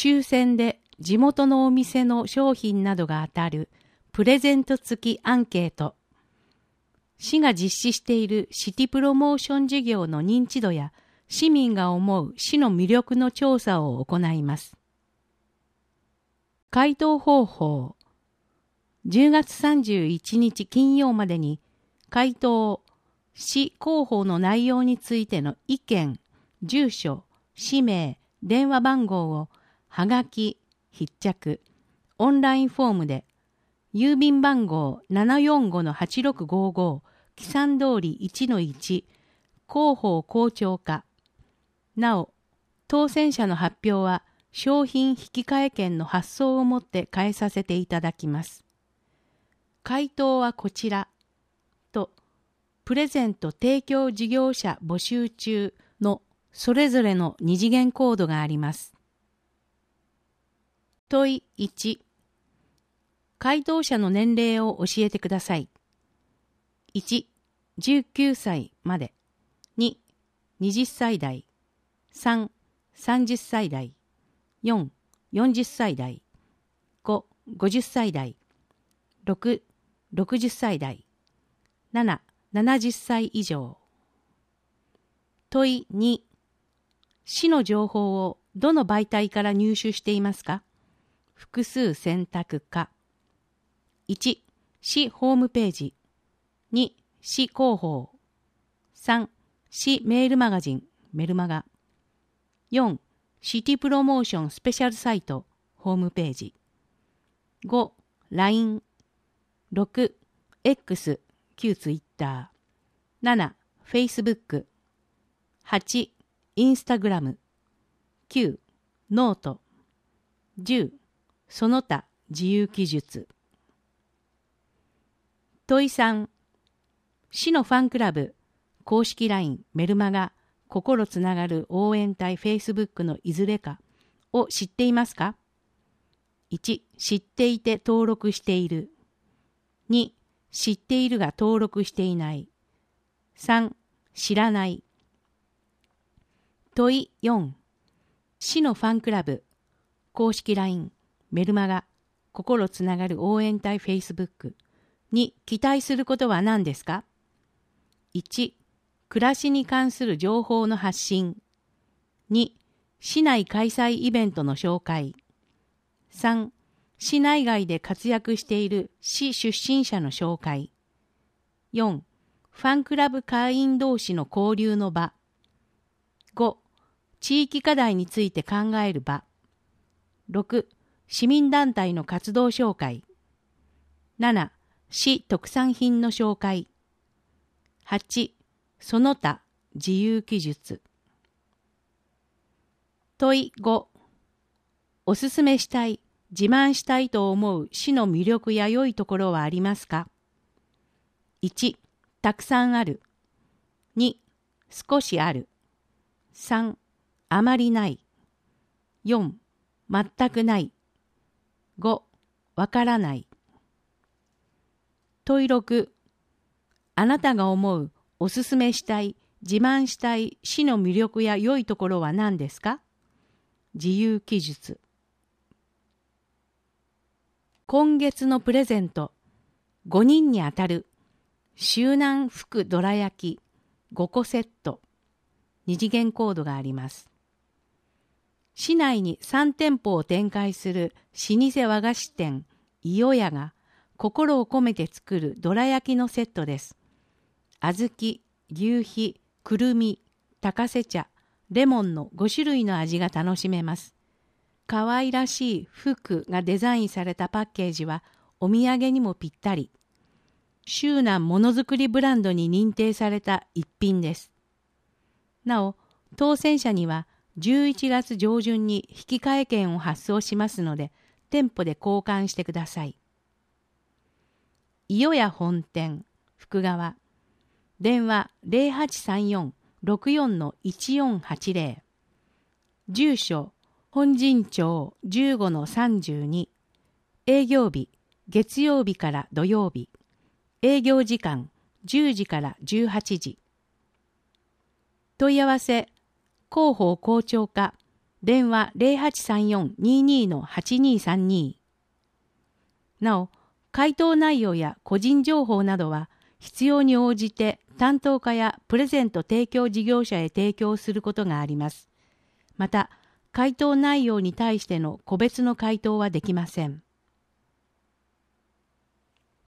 抽選で地元のお店の商品などが当たるプレゼント付きアンケート。市が実施しているシティプロモーション事業の認知度や市民が思う市の魅力の調査を行います。回答方法。10月31日金曜までに回答、市広報の内容についての意見、住所、氏名、電話番号をはがき、筆着、オンラインフォームで郵便番号 745-8655 木山通り 1-1 広報広聴課。なお、当選者の発表は商品引換券の発送をもって返させていただきます。回答はこちらと、プレゼント提供事業者募集中のそれぞれの二次元コードがあります。問い1。回答者の年齢を教えてください。1、19歳まで。2、20歳代。3、30歳代。4、40歳代。5、50歳代。6、60歳代。7、70歳以上。問い2。市の情報をどの媒体から入手していますか？複数選択か。1、市ホームページ。2、市広報。3、市メールマガジン、メルマガ。4、シティプロモーションスペシャルサイト、ホームページ。5、LINE。6、X、旧ツイッター。7、Facebook。8、インスタグラム。9、ノート。10、その他自由記述。問い3。市のファンクラブ、公式 LINE、メルマガ、心つながる応援隊 Facebook のいずれかを知っていますか？ 1、知っていて登録している。2、知っているが登録していない。3、知らない。問い4。市のファンクラブ、公式 LINE、メルマガ、心つながる応援隊 Facebook に期待することは何ですか？ 1、暮らしに関する情報の発信。2、市内開催イベントの紹介。3、市内外で活躍している市出身者の紹介。4、ファンクラブ会員同士の交流の場。5、地域課題について考える場。6、市民団体の活動紹介。7、市特産品の紹介。8、その他自由記述。問い5。おすすめしたい、自慢したいと思う市の魅力や良いところはありますか？ 1、たくさんある。2、少しある。3、あまりない。4、全くない。5、わからない。問い6。あなたが思うおすすめしたい、自慢したい市の魅力や良いところは何ですか？自由記述。今月のプレゼント、5人に当たる周南福どら焼き5個セット、二次元コードがあります。市内に3店舗を展開する老舗和菓子店伊予屋が心を込めて作るどら焼きのセットです。小豆、求肥、くるみ、高瀬茶、レモンの5種類の味が楽しめます。可愛らしい福がデザインされたパッケージはお土産にもぴったり。周南ものづくりブランドに認定された一品です。なお、当選者には11月上旬に引換券を発送しますので、店舗で交換してください。伊予屋本店、福川。電話0834-64-1480。住所、本陣町 15-32。営業日、月曜日から土曜日。営業時間、10時から18時。問い合わせ、広報広聴課電話 0834-22-8232。なお、回答内容や個人情報などは必要に応じて担当課やプレゼント提供事業者へ提供することがあります。また、回答内容に対しての個別の回答はできません。